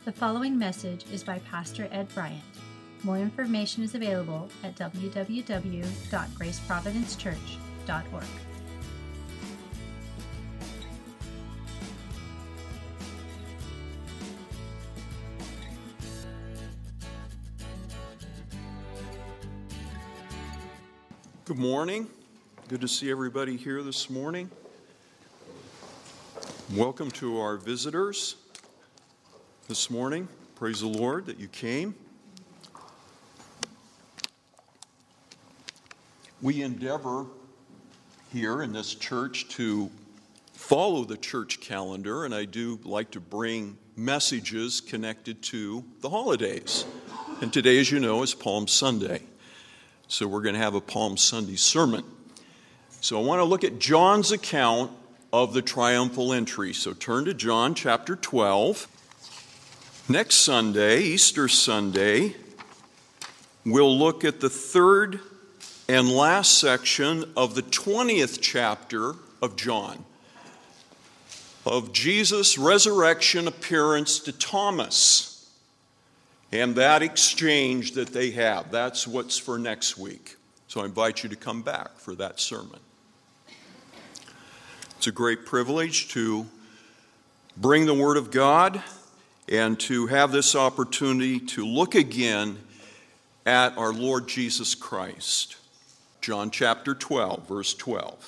The following message is by Pastor Ed Bryant. More information is available at www.graceprovidencechurch.org. Good morning. Good to see everybody here this morning. Welcome to our visitors this morning. Praise the Lord that you came. We endeavor here in this church to follow the church calendar, and I do like to bring messages connected to the holidays. And today, as you know, is Palm Sunday. So we're going to have a Palm Sunday sermon. So I want to look at John's account of the triumphal entry. So turn to John chapter 12. Next Sunday, Easter Sunday, we'll look at the third and last section of the 20th chapter of John, of Jesus' resurrection appearance to Thomas. And that exchange that they have, that's what's for next week. So I invite you to come back for that sermon. It's a great privilege to bring the Word of God and to have this opportunity to look again at our Lord Jesus Christ. John chapter 12, verse 12.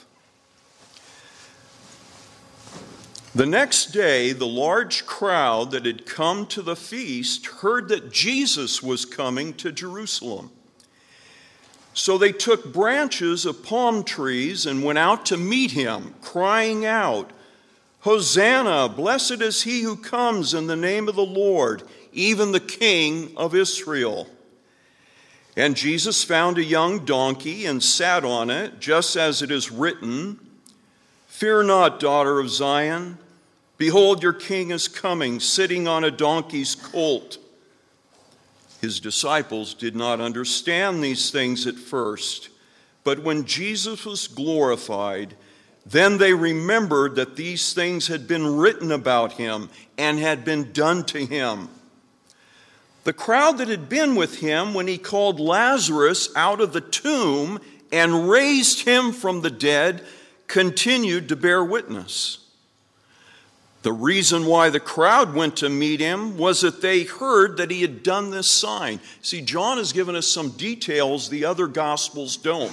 The next day, the large crowd that had come to the feast heard that Jesus was coming to Jerusalem. So they took branches of palm trees and went out to meet him, crying out, "Hosanna, blessed is he who comes in the name of the Lord, even the King of Israel." And Jesus found a young donkey and sat on it, just as it is written, "Fear not, daughter of Zion. Behold, your king is coming, sitting on a donkey's colt." His disciples did not understand these things at first, but when Jesus was glorified, then they remembered that these things had been written about him and had been done to him. The crowd that had been with him when he called Lazarus out of the tomb and raised him from the dead continued to bear witness. The reason why the crowd went to meet him was that they heard that he had done this sign. See, John has given us some details the other Gospels don't.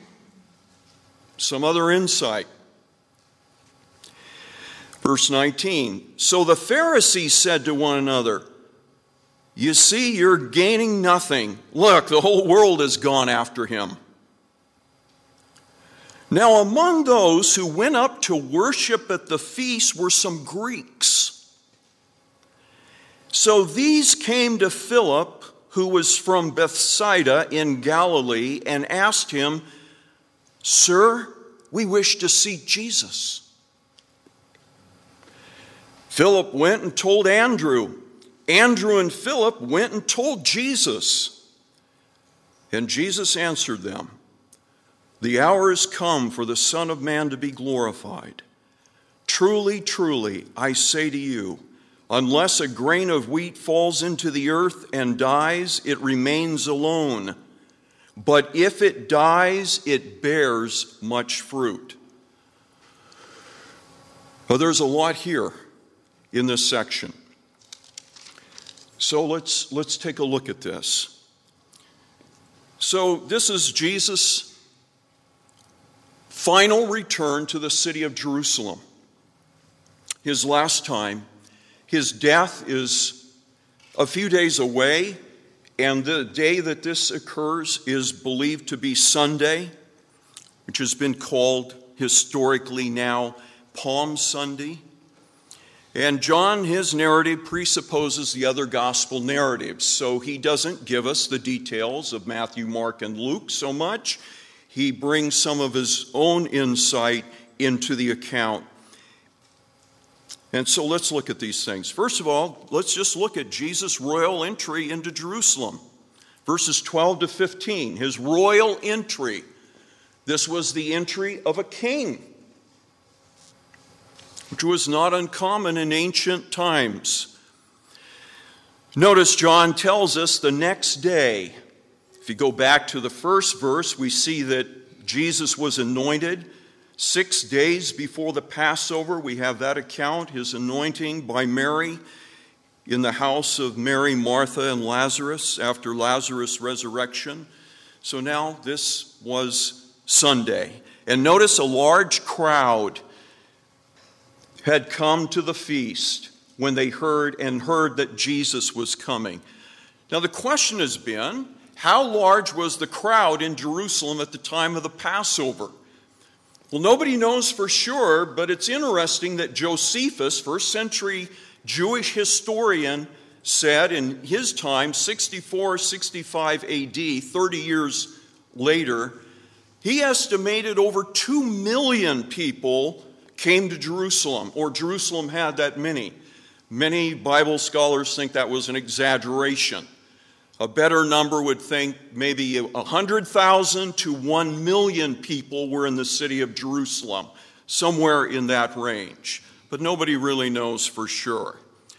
Some other insight. Verse 19, so the Pharisees said to one another, "You see, you're gaining nothing. Look, the whole world has gone after him." Now, among those who went up to worship at the feast were some Greeks. So these came to Philip, who was from Bethsaida in Galilee, and asked him, "Sir, we wish to see Jesus." Philip went and told Andrew. Andrew and Philip went and told Jesus. And Jesus answered them, "The hour has come for the Son of Man to be glorified. Truly, truly, I say to you, unless a grain of wheat falls into the earth and dies, it remains alone. But if it dies, it bears much fruit." Well, there's a lot here in this section. So let's take a look at this. So this is Jesus' final return to the city of Jerusalem. His last time. His death is a few days away, and the day that this occurs is believed to be Sunday, which has been called historically now Palm Sunday. And John, his narrative presupposes the other gospel narratives, so he doesn't give us the details of Matthew, Mark, and Luke so much. He brings some of his own insight into the account. And so let's look at these things. First of all, let's just look at Jesus' royal entry into Jerusalem. Verses 12 to 15, his royal entry. This was the entry of a king, which was not uncommon in ancient times. Notice John tells us the next day. If you go back to the first verse, we see that Jesus was anointed 6 days before the Passover. We have that account, his anointing by Mary in the house of Mary, Martha, and Lazarus after Lazarus' resurrection. So now this was Sunday. And notice a large crowd had come to the feast when they heard that Jesus was coming. Now the question has been, how large was the crowd in Jerusalem at the time of the Passover? Well, nobody knows for sure, but it's interesting that Josephus, first century Jewish historian, said in his time, 64-65 AD, 30 years later, he estimated over 2 million people came to Jerusalem, or Jerusalem had that many. Many Bible scholars think that was an exaggeration. A better number would think maybe 100,000 to 1 million people were in the city of Jerusalem, somewhere in that range. But nobody really knows for sure.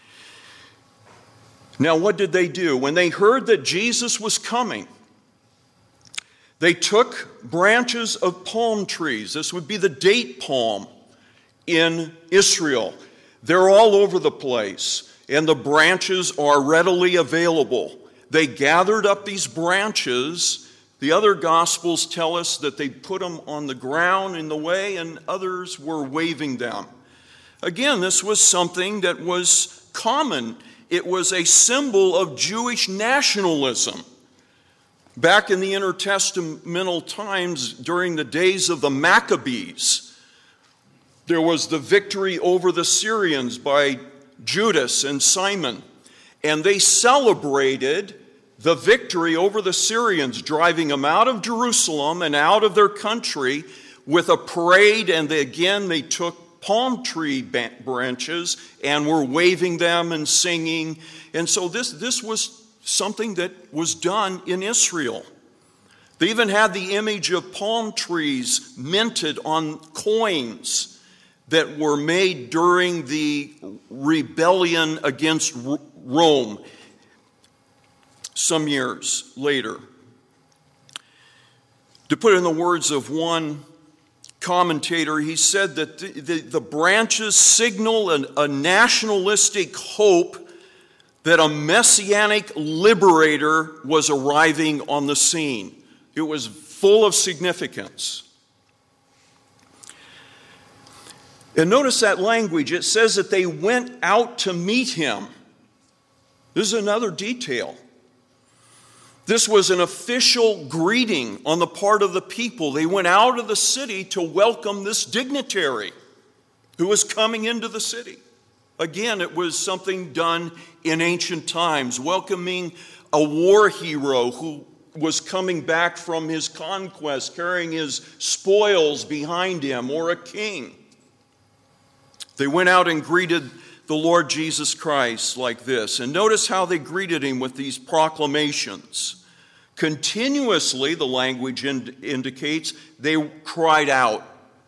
Now, what did they do? When they heard that Jesus was coming, they took branches of palm trees. This would be the date palm in Israel. They're all over the place, and the branches are readily available. They gathered up these branches. The other Gospels tell us that they put them on the ground in the way, and others were waving them. Again, this was something that was common. It was a symbol of Jewish nationalism. Back in the intertestamental times, during the days of the Maccabees, there was the victory over the Syrians by Judas and Simon, and they celebrated the victory over the Syrians, driving them out of Jerusalem and out of their country with a parade, and they took palm tree branches and were waving them and singing. And so this was something that was done in Israel. They even had the image of palm trees minted on coins that were made during the rebellion against Rome some years later. To put it in the words of one commentator, he said that the branches signal a nationalistic hope that a messianic liberator was arriving on the scene. It was full of significance. And notice that language. It says that they went out to meet him. This is another detail. This was an official greeting on the part of the people. They went out of the city to welcome this dignitary who was coming into the city. Again, it was something done in ancient times, welcoming a war hero who was coming back from his conquest, carrying his spoils behind him, or a king. They went out and greeted the Lord Jesus Christ like this. And notice how they greeted him with these proclamations. Continuously, the language indicates, they cried out.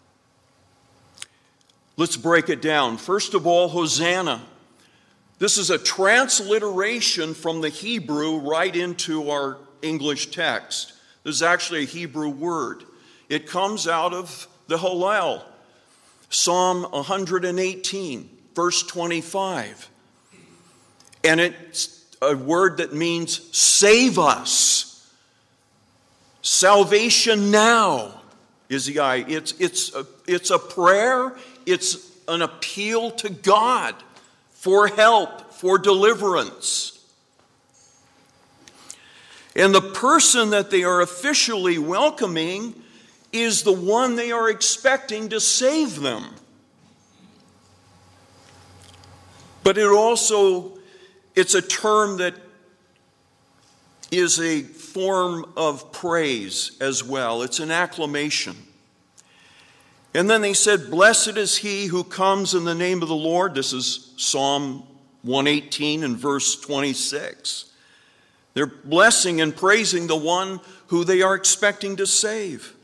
Let's break it down. First of all, Hosanna. This is a transliteration from the Hebrew right into our English text. This is actually a Hebrew word. It comes out of the Hallel, Psalm 118, verse 25. And it's a word that means save us. Salvation now is the idea. It's a prayer. It's an appeal to God for help, for deliverance. And the person that they are officially welcoming is the one they are expecting to save them. But it's a term that is a form of praise as well. It's an acclamation. And then they said, blessed is he who comes in the name of the Lord. This is Psalm 118 and verse 26. They're blessing and praising the one who they are expecting to save.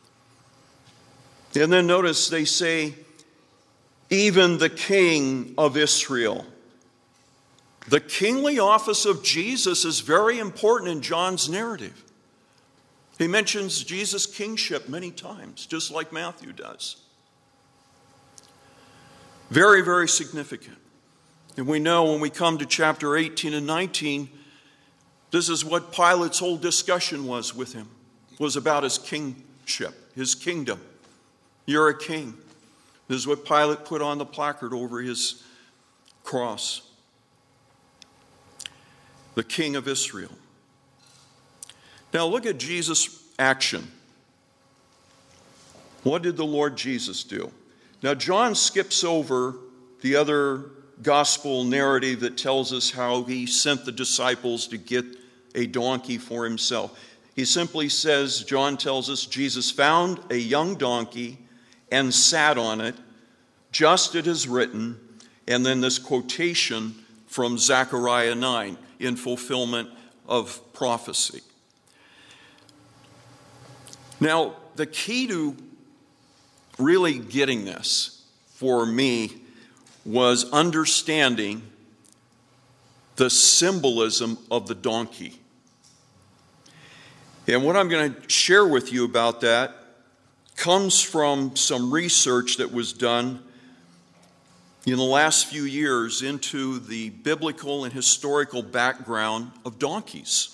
And then notice they say, even the King of Israel. The kingly office of Jesus is very important in John's narrative. He mentions Jesus' kingship many times, just like Matthew does. Very, very significant. And we know when we come to chapter 18 and 19, this is what Pilate's whole discussion was with him, was about his kingship, his kingdom. You're a king. This is what Pilate put on the placard over his cross. The King of Israel. Now look at Jesus' action. What did the Lord Jesus do? Now John skips over the other gospel narrative that tells us how he sent the disciples to get a donkey for himself. He simply says, John tells us, Jesus found a young donkey and sat on it, just as it is written, and then this quotation from Zechariah 9 in fulfillment of prophecy. Now, the key to really getting this for me was understanding the symbolism of the donkey. And what I'm going to share with you about that comes from some research that was done in the last few years into the biblical and historical background of donkeys.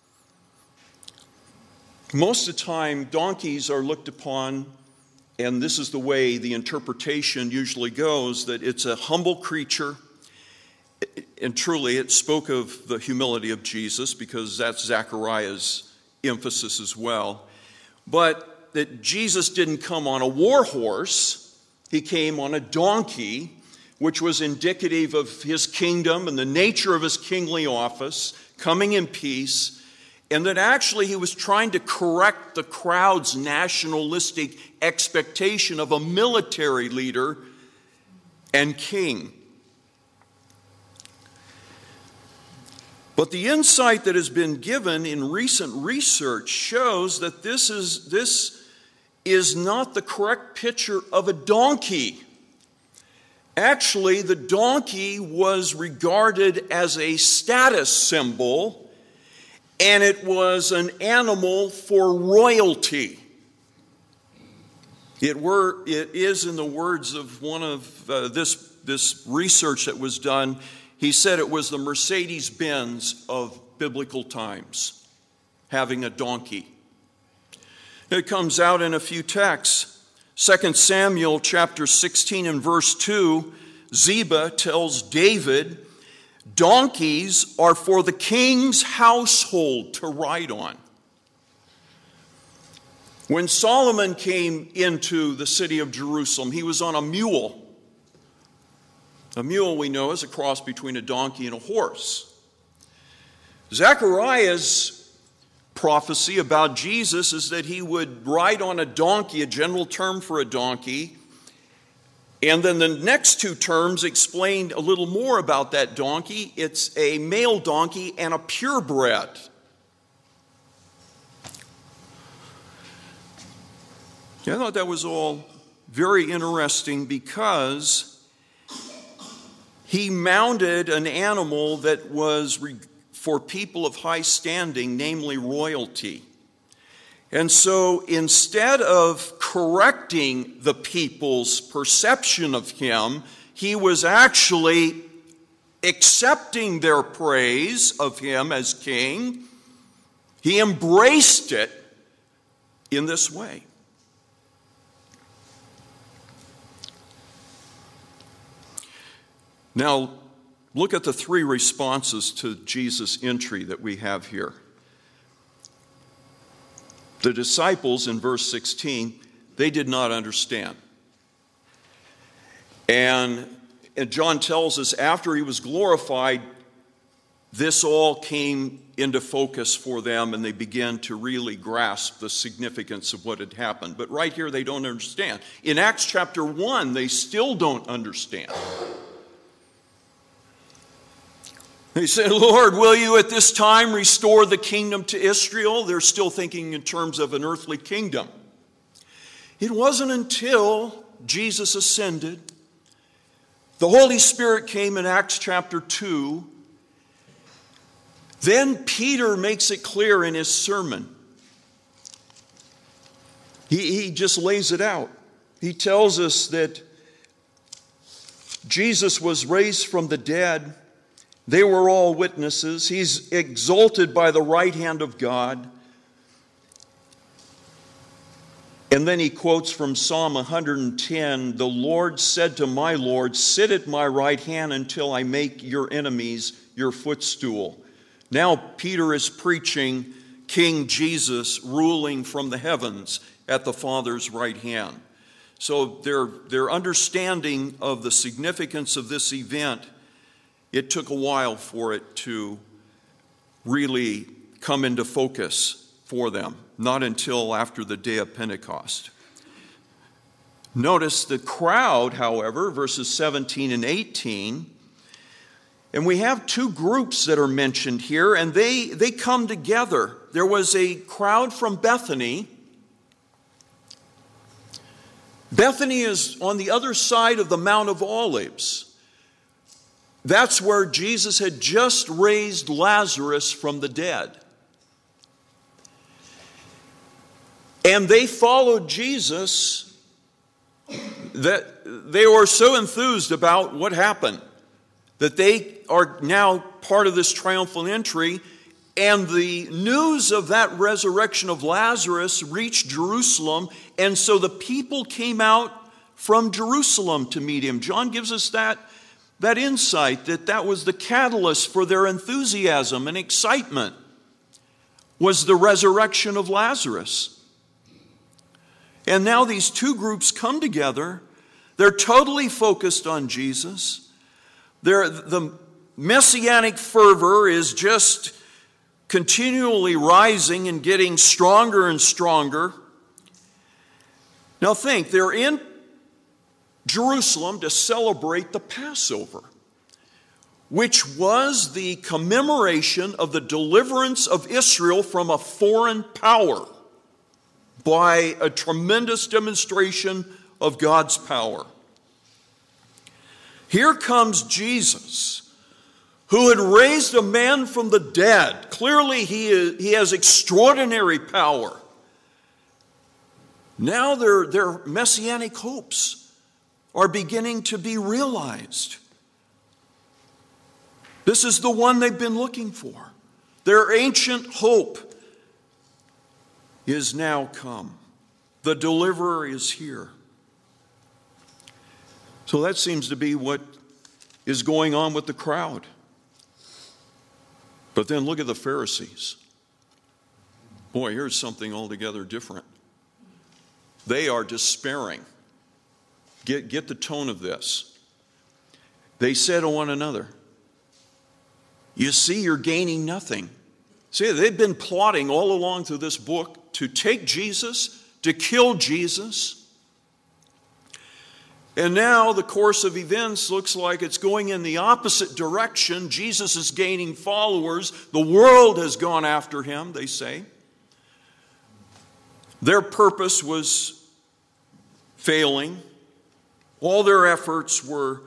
Most of the time, donkeys are looked upon, and this is the way the interpretation usually goes, that it's a humble creature. And truly, it spoke of the humility of Jesus, because that's Zechariah's emphasis as well. But that Jesus didn't come on a war horse. He came on a donkey, which was indicative of his kingdom and the nature of his kingly office, coming in peace. And that actually he was trying to correct the crowd's nationalistic expectation of a military leader and king. But the insight that has been given in recent research shows that this is not the correct picture of a donkey. Actually, the donkey was regarded as a status symbol, and it was an animal for royalty. It is, in the words of one of this research that was done, he said it was the Mercedes-Benz of biblical times, having a donkey. It comes out in a few texts. 2 Samuel chapter 16 and verse 2, Ziba tells David, donkeys are for the king's household to ride on. When Solomon came into the city of Jerusalem, he was on a mule. A mule, we know, is a cross between a donkey and a horse. Zechariah's prophecy about Jesus is that he would ride on a donkey, a general term for a donkey. And then the next two terms explain a little more about that donkey. It's a male donkey and a purebred. I thought that was all very interesting because he mounted an animal that was for people of high standing, namely royalty. And so instead of correcting the people's perception of him, he was actually accepting their praise of him as king. He embraced it in this way. Now, look at the three responses to Jesus' entry that we have here. The disciples, in verse 16, they did not understand. And John tells us after he was glorified, this all came into focus for them, and they began to really grasp the significance of what had happened. But right here, they don't understand. In Acts chapter 1, they still don't understand. They said, Lord, will you at this time restore the kingdom to Israel? They're still thinking in terms of an earthly kingdom. It wasn't until Jesus ascended, the Holy Spirit came in Acts chapter 2, Then Peter makes it clear in his sermon. He just lays it out. He tells us that Jesus was raised from the dead. They were all witnesses. He's exalted by the right hand of God. And then he quotes from Psalm 110, "The Lord said to my Lord, sit at my right hand until I make your enemies your footstool." Now Peter is preaching King Jesus ruling from the heavens at the Father's right hand. So their understanding of the significance of this event, it took a while for it to really come into focus for them, not until after the day of Pentecost. Notice the crowd, however, verses 17 and 18, and we have two groups that are mentioned here, and they come together. There was a crowd from Bethany. Bethany is on the other side of the Mount of Olives. That's where Jesus had just raised Lazarus from the dead. And they followed Jesus, that they were so enthused about what happened that they are now part of this triumphal entry. And the news of that resurrection of Lazarus reached Jerusalem, and so the people came out from Jerusalem to meet him. John gives us that insight, that was the catalyst for their enthusiasm and excitement, was the resurrection of Lazarus. And now these two groups come together. They're totally focused on Jesus. The messianic fervor is just continually rising and getting stronger and stronger. Now think, they're in Jerusalem to celebrate the Passover, which was the commemoration of the deliverance of Israel from a foreign power by a tremendous demonstration of God's power. Here comes Jesus, who had raised a man from the dead. Clearly, he has extraordinary power. Now their messianic hopes are beginning to be realized. This is the one they've been looking for. Their ancient hope is now come. The deliverer is here. So that seems to be what is going on with the crowd. But then look at the Pharisees. Boy, here's something altogether different. They are despairing. Get the tone of this. They said to one another, "You see, you're gaining nothing." See, they've been plotting all along through this book to take Jesus, to kill Jesus. And now the course of events looks like it's going in the opposite direction. Jesus is gaining followers. The world has gone after him, they say. Their purpose was failing. All their efforts were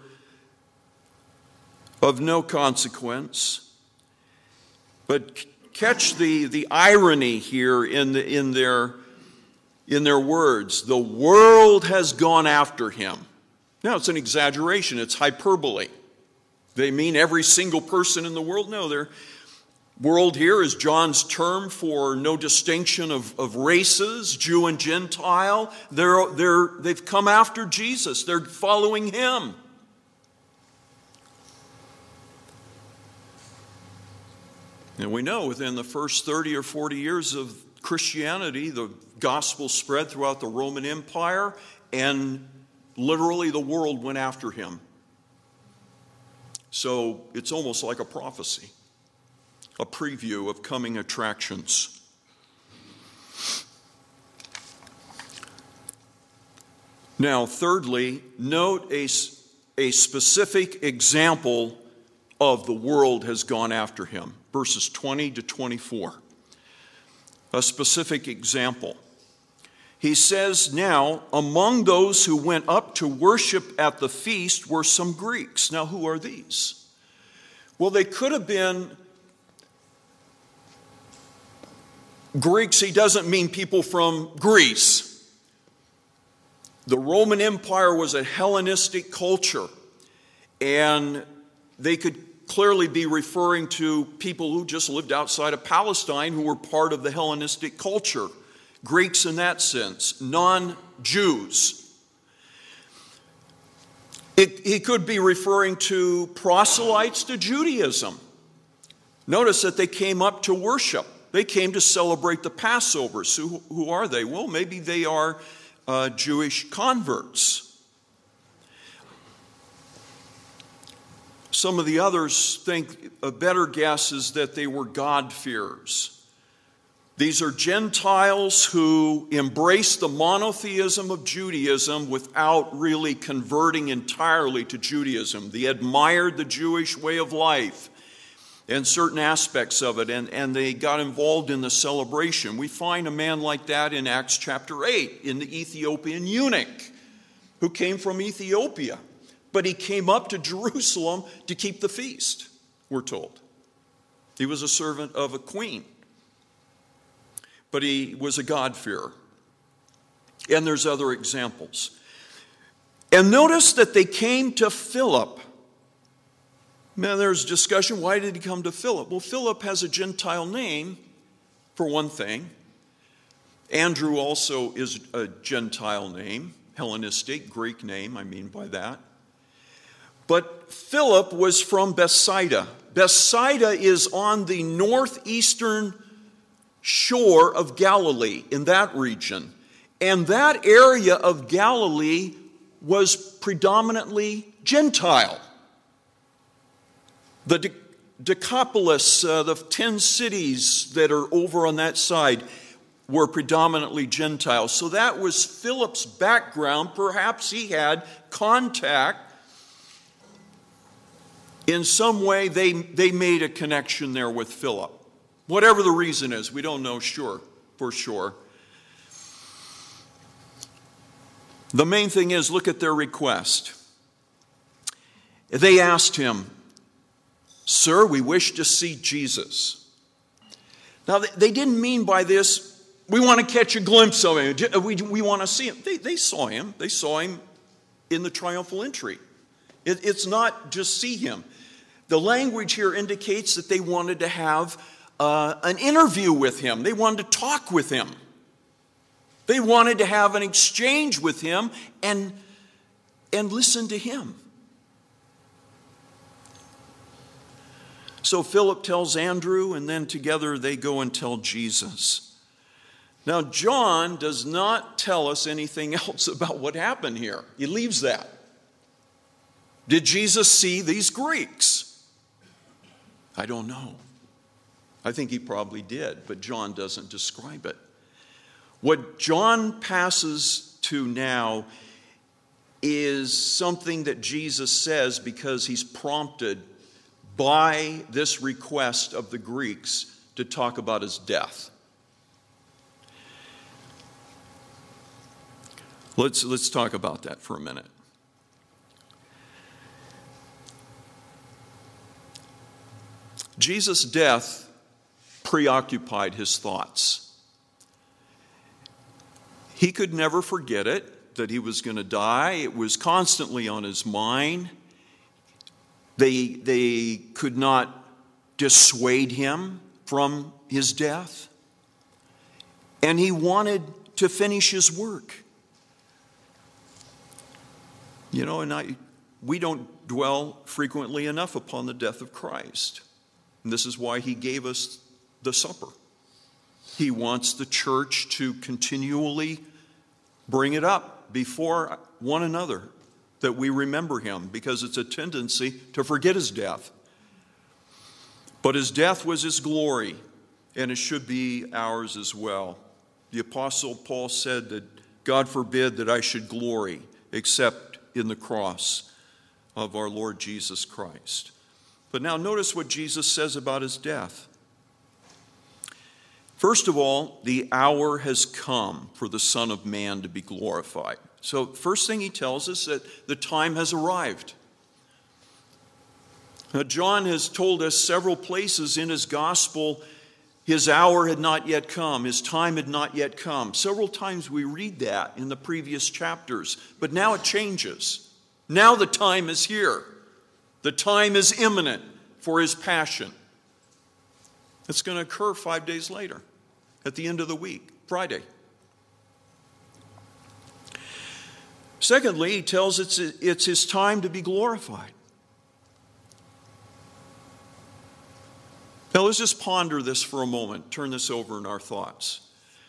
of no consequence. But catch the irony here in their words. The world has gone after him. Now, it's an exaggeration. It's hyperbole. They mean every single person in the world? No, their world here is John's term for no distinction of races, Jew and Gentile. They've come after Jesus. They're following him. And we know within the first 30 or 40 years of Christianity, the gospel spread throughout the Roman Empire, and literally the world went after him. So it's almost like a prophecy, a preview of coming attractions. Now, thirdly, note a specific example of the world has gone after him. Verses 20 to 24. A specific example. He says, now, among those who went up to worship at the feast were some Greeks. Now, who are these? Well, they could have been Greeks, he doesn't mean people from Greece. The Roman Empire was a Hellenistic culture, and they could clearly be referring to people who just lived outside of Palestine who were part of the Hellenistic culture. Greeks in that sense, non-Jews. He could be referring to proselytes to Judaism. Notice that they came up to worship. They came to celebrate the Passover. So who are they? Well, maybe they are Jewish converts. Some of the others think a better guess is that they were God-fearers. These are Gentiles who embraced the monotheism of Judaism without really converting entirely to Judaism. They admired the Jewish way of life and certain aspects of it, and they got involved in the celebration. We find a man like that in Acts chapter 8, in the Ethiopian eunuch, who came from Ethiopia. But he came up to Jerusalem to keep the feast, we're told. He was a servant of a queen. But he was a God-fearer. And there's other examples. And notice that they came to Philip. Now there's discussion, why did he come to Philip? Well, Philip has a Gentile name, for one thing. Andrew also is a Gentile name, Hellenistic, Greek name, I mean by that. But Philip was from Bethsaida. Bethsaida is on the northeastern shore of Galilee, in that region. And that area of Galilee was predominantly Gentile. The Decapolis, the 10 cities that are over on that side, were predominantly Gentile. So that was Philip's background. Perhaps he had contact. In some way, they made a connection there with Philip. Whatever the reason is, we don't know for sure. The main thing is, look at their request. They asked him, "Sir, we wish to see Jesus." Now, they didn't mean by this, we want to catch a glimpse of him. We want to see him. They saw him. They saw him in the triumphal entry. It's not just see him. The language here indicates that they wanted to have an interview with him. They wanted to talk with him. They wanted to have an exchange with him and listen to him. So Philip tells Andrew, and then together they go and tell Jesus. Now, John does not tell us anything else about what happened here. He leaves that. Did Jesus see these Greeks? I don't know. I think he probably did, but John doesn't describe it. What John passes to now is something that Jesus says because he's prompted by this request of the Greeks to talk about his death. Let's talk about that for a minute. Jesus' death preoccupied his thoughts. He could never forget it, that he was going to die. It was constantly on his mind. They could not dissuade him from his death. And he wanted to finish his work. You know, we don't dwell frequently enough upon the death of Christ. And this is why he gave us the supper. He wants the church to continually bring it up before one another, that we remember him, because it's a tendency to forget his death. But his death was his glory, and it should be ours as well. The Apostle Paul said that God forbid that I should glory except in the cross of our Lord Jesus Christ. But now notice what Jesus says about his death. First of all, the hour has come for the Son of Man to be glorified. So first thing he tells us that the time has arrived. Now, John has told us several places in his gospel his hour had not yet come, his time had not yet come. Several times we read that in the previous chapters, but now it changes. Now the time is here. The time is imminent for his passion. It's going to occur 5 days later, at the end of the week, Friday. Secondly, he tells it's his time to be glorified. Now let's just ponder this for a moment, turn this over in our thoughts.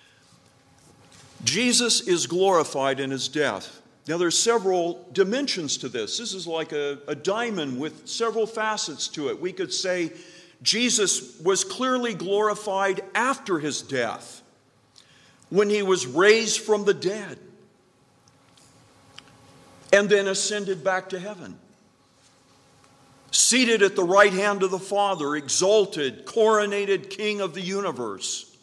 Jesus is glorified in his death. Now there's several dimensions to this. This is like a diamond with several facets to it. We could say Jesus was clearly glorified after his death, when he was raised from the dead and then ascended back to heaven. Seated at the right hand of the Father, exalted, coronated King of the universe.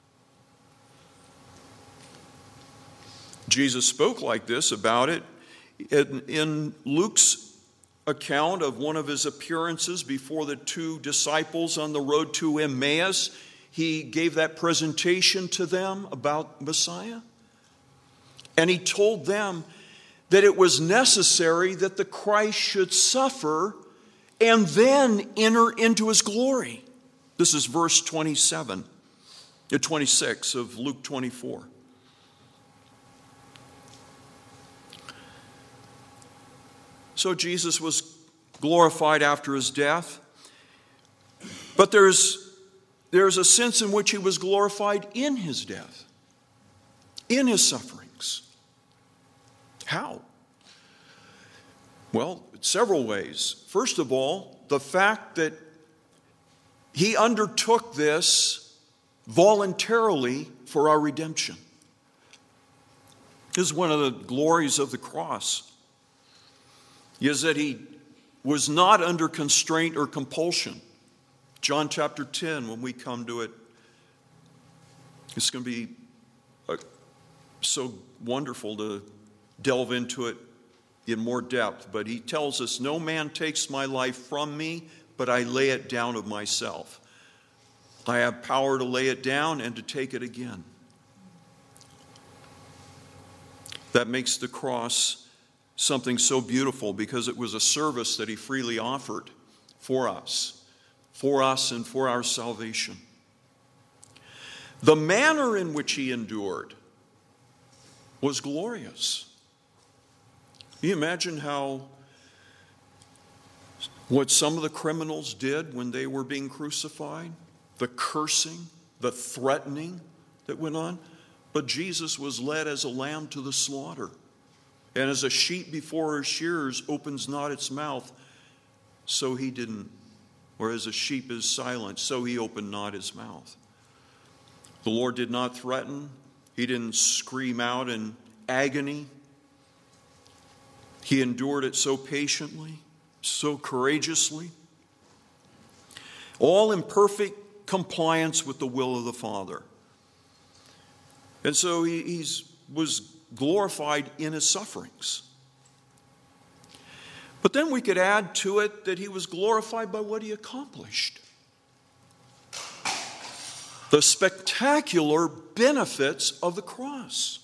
Jesus spoke like this about it in Luke's account of one of his appearances before the two disciples on the road to Emmaus. He gave that presentation to them about Messiah. And he told them that it was necessary that the Christ should suffer and then enter into his glory. This is verse 26 of Luke 24. So Jesus was glorified after his death, but there's a sense in which he was glorified in his death, in his sufferings. How? Well, several ways. First of all, the fact that he undertook this voluntarily for our redemption. This is one of the glories of the cross, is that he was not under constraint or compulsion. John chapter 10, when we come to it, it's going to be so wonderful to delve into it in more depth. But he tells us, no man takes my life from me, but I lay it down of myself. I have power to lay it down and to take it again. That makes the cross something so beautiful, because it was a service that he freely offered for us and for our salvation. The manner in which he endured was glorious. Can you imagine what some of the criminals did when they were being crucified? The cursing, the threatening that went on. But Jesus was led as a lamb to the slaughter. And as a sheep before her shearers opens not its mouth, so he didn't. Or as a sheep is silent, so he opened not his mouth. The Lord did not threaten. He didn't scream out in agony. He endured it so patiently, so courageously, all in perfect compliance with the will of the Father. And so he was glorified in his sufferings. But then we could add to it that he was glorified by what he accomplished. The spectacular benefits of the cross.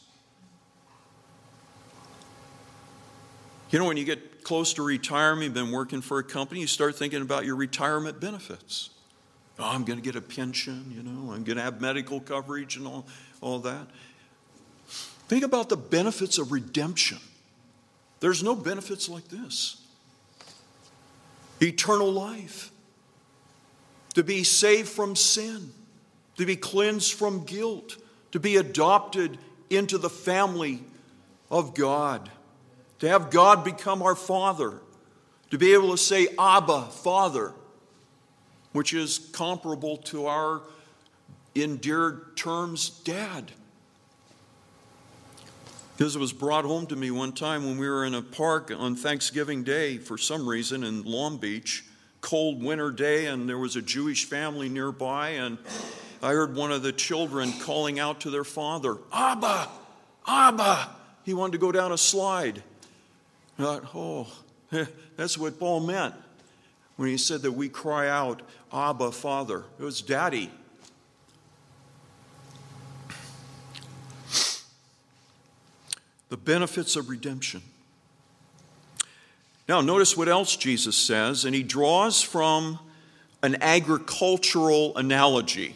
You know, when you get close to retirement, you've been working for a company, you start thinking about your retirement benefits. Oh, I'm going to get a pension, I'm going to have medical coverage and all that. Think about the benefits of redemption. There's no benefits like this. Eternal life. To be saved from sin. To be cleansed from guilt. To be adopted into the family of God. To have God become our Father. To be able to say, Abba, Father. Which is comparable to our endeared terms, Dad. Because it was brought home to me one time when we were in a park on Thanksgiving Day for some reason in Long Beach, cold winter day, and there was a Jewish family nearby, and I heard one of the children calling out to their father, Abba, Abba. He wanted to go down a slide. I thought, that's what Paul meant when he said that we cry out, Abba, Father. It was Daddy. the benefits of redemption. Now, notice what else Jesus says, and he draws from an agricultural analogy.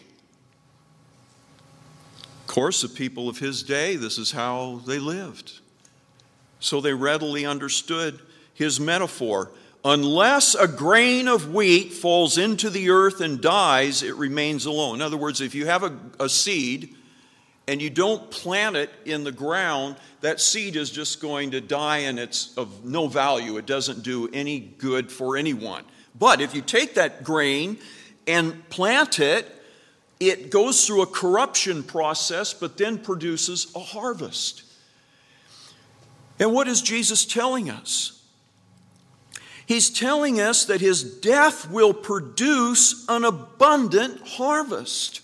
Of course, the people of his day, this is how they lived. So they readily understood his metaphor. Unless a grain of wheat falls into the earth and dies, it remains alone. In other words, if you have a seed and you don't plant it in the ground, that seed is just going to die and it's of no value. It doesn't do any good for anyone. But if you take that grain and plant it, it goes through a corruption process, but then produces a harvest. And what is Jesus telling us? He's telling us that his death will produce an abundant harvest.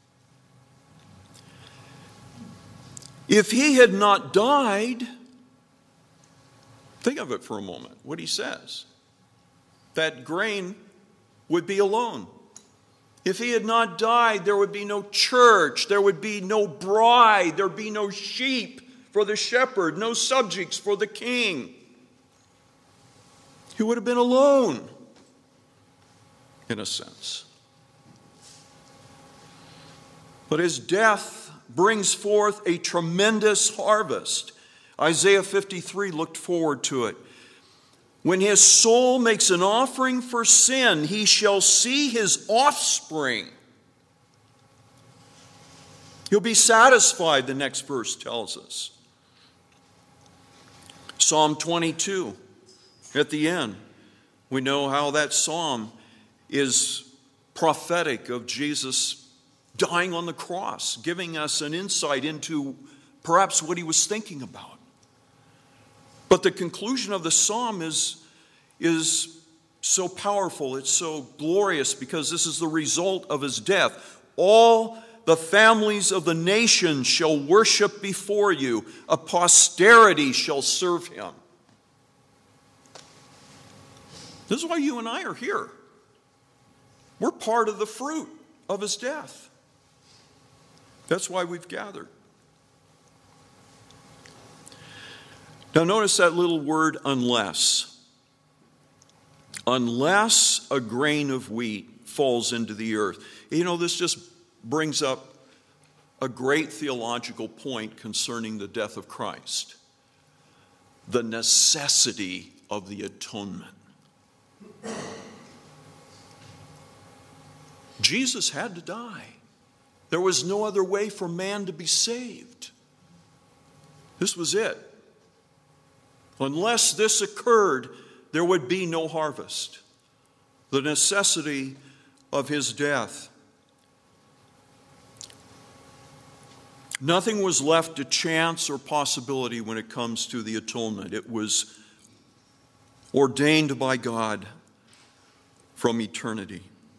If he had not died, think of it for a moment, what he says. That grain would be alone. If he had not died, there would be no church, there would be no bride, there would be no sheep for the shepherd, no subjects for the king. He would have been alone, in a sense. But his death brings forth a tremendous harvest. Isaiah 53 looked forward to it. When his soul makes an offering for sin, he shall see his offspring. He'll be satisfied, the next verse tells us. Psalm 22, at the end, we know how that psalm is prophetic of Jesus dying on the cross, giving us an insight into perhaps what he was thinking about. But the conclusion of the psalm is so powerful, it's so glorious, because this is the result of his death. All the families of the nations shall worship before you. A posterity shall serve him. This is why you and I are here. We're part of the fruit of his death. That's why we've gathered. Now notice that little word, unless. Unless a grain of wheat falls into the earth. You know, this just brings up a great theological point concerning the death of Christ. The necessity of the atonement. Jesus had to die. There was no other way for man to be saved. This was it. Unless this occurred, there would be no harvest. The necessity of his death. Nothing was left to chance or possibility when it comes to the atonement. It was ordained by God from eternity.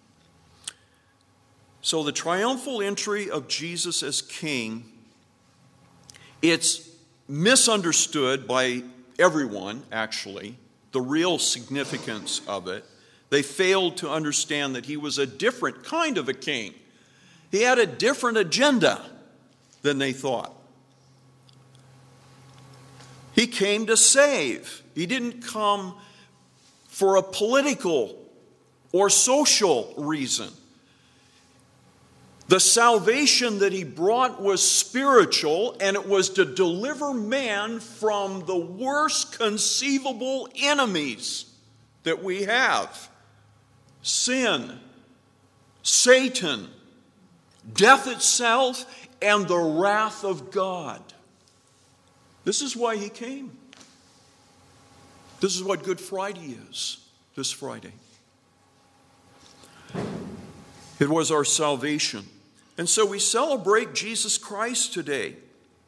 So the triumphal entry of Jesus as king, it's misunderstood by everyone, actually, the real significance of it. They failed to understand that he was a different kind of a king. He had a different agenda than they thought. He came to save. He didn't come for a political or social reason. The salvation that he brought was spiritual, and it was to deliver man from the worst conceivable enemies that we have. Sin, Satan, death itself, and the wrath of God. This is why he came. This is what Good Friday is, this Friday. It was our salvation. And so we celebrate Jesus Christ today.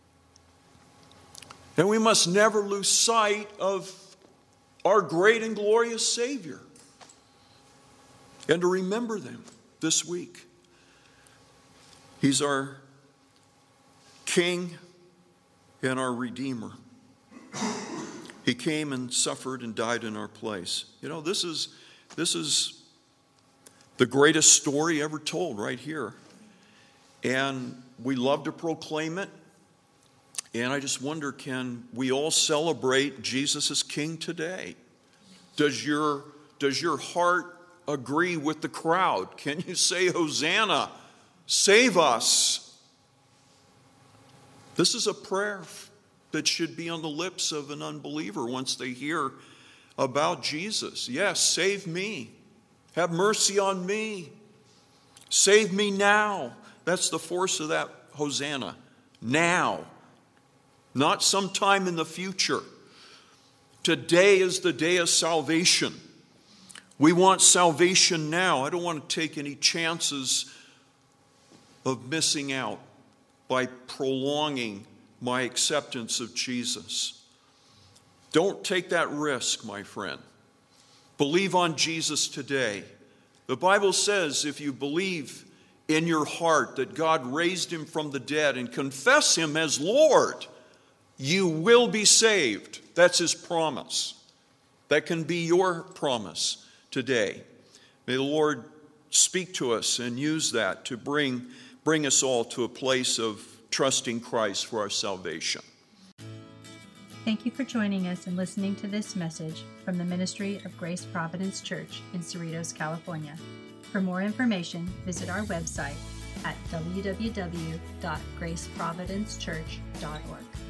And we must never lose sight of our great and glorious Savior. And to remember them this week. He's our King and our Redeemer. He came and suffered and died in our place. You know, this is the greatest story ever told right here. And we love to proclaim it. And I just wonder, can we all celebrate Jesus as King today? Does your heart agree with the crowd? Can you say, Hosanna, save us? This is a prayer that should be on the lips of an unbeliever once they hear about Jesus. Yes, save me. Have mercy on me. Save me now. That's the force of that Hosanna. Now. Not sometime in the future. Today is the day of salvation. We want salvation now. I don't want to take any chances of missing out by prolonging my acceptance of Jesus. Don't take that risk, my friend. Believe on Jesus today. The Bible says if you believe in your heart that God raised him from the dead and confess him as Lord, you will be saved. That's his promise. That can be your promise today. May the Lord speak to us and use that to bring us all to a place of trusting Christ for our salvation. Thank you for joining us and listening to this message from the Ministry of Grace Providence Church in Cerritos, California. For more information, visit our website at www.graceprovidencechurch.org.